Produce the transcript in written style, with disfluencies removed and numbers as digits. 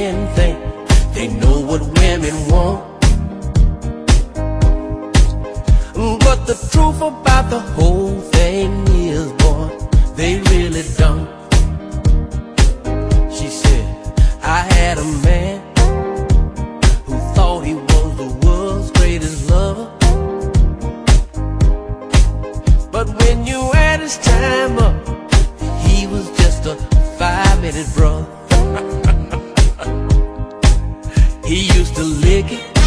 men think they know what women want. But the truth about the whole thing is, boy, they really don't. She said, I had a man who thought he was the world's greatest lover, but when you add his time up, he was just a 5-minute brother. He used to lick it